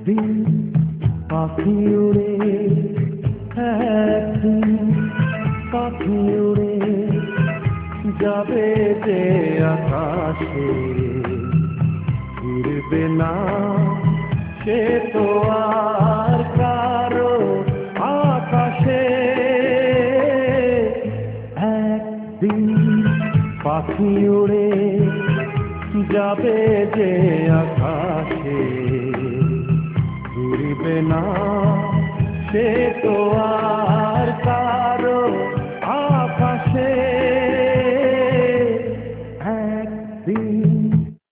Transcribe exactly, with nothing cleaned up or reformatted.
একদিন পাখি উড়ে, একদিন পাখি উড়ে যাবে যে আকাশে, ফিরবে না সে তো আর কারো আকাশে। একদিন পাখি উড়ে যাবে যে আকাশে, ফিরবে না সে তো আর